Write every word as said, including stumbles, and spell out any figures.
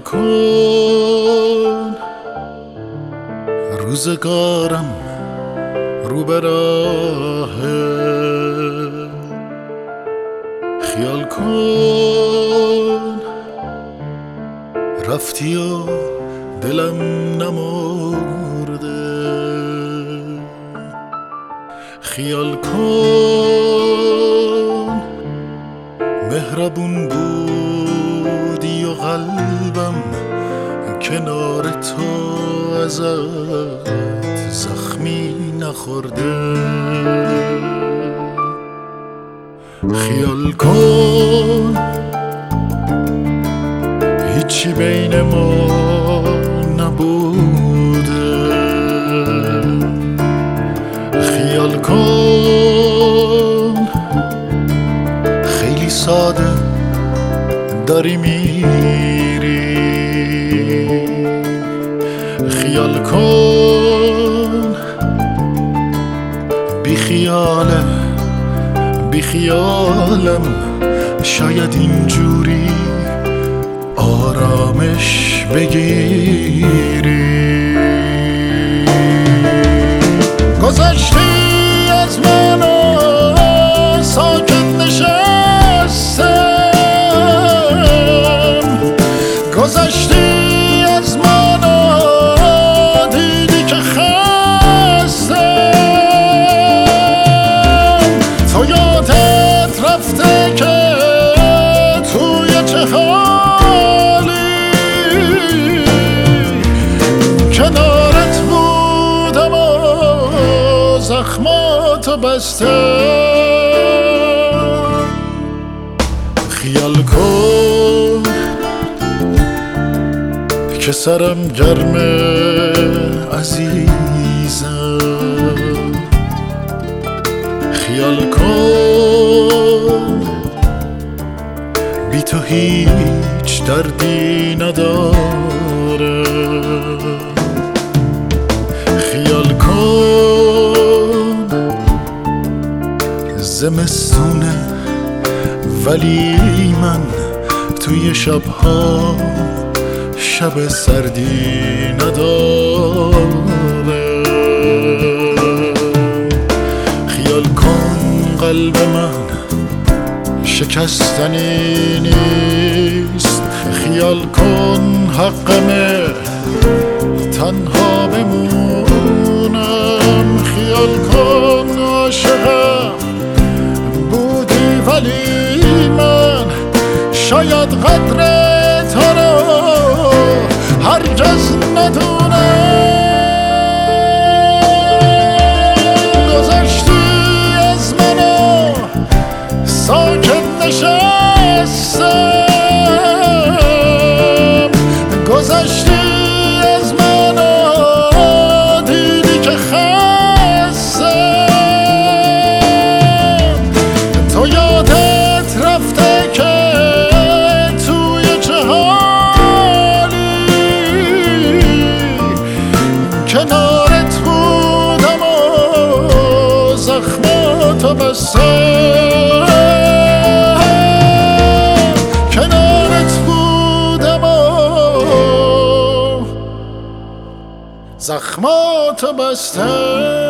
کن روزگارم رو به راهه، خیال کن رفتی و دلم نمرده، خیال کن مهربون بودی و قلبم کنار تو ازت زخمی نخورده، خیال کن هیچی بین ما نبوده، خیال کن خیلی ساده داری میری، خیال کن بی خیاله بی خیالم شاید اینجوری آرامش بگیری. گذشتی از من و ساکت نشستم، گذشتی از من و دیدی که خستم، تو یادت رفته که توی چه حالی کنارت بودم و زخماتو بستم، خیال کن که سرم گرمه عزیزم، خیال کن بی تو هیچ دردی نداره، خیال کن زمستونه ولی من توی شبها شب سردی نداره، خیال کن قلب من شکستنی نیست، خیال کن حقمه تنها بمونم، خیال کن عاشقم بودی ولی من شاید قدر تو رو هرگز ندونم، گذشتی از من و ساکت نشستم، گذشتی از من و دیدی که خستم، تو یادت رفته که توی چه حالی کنارت بودم و زخماتو بستم، کنارت بودم و زخماتو بستم.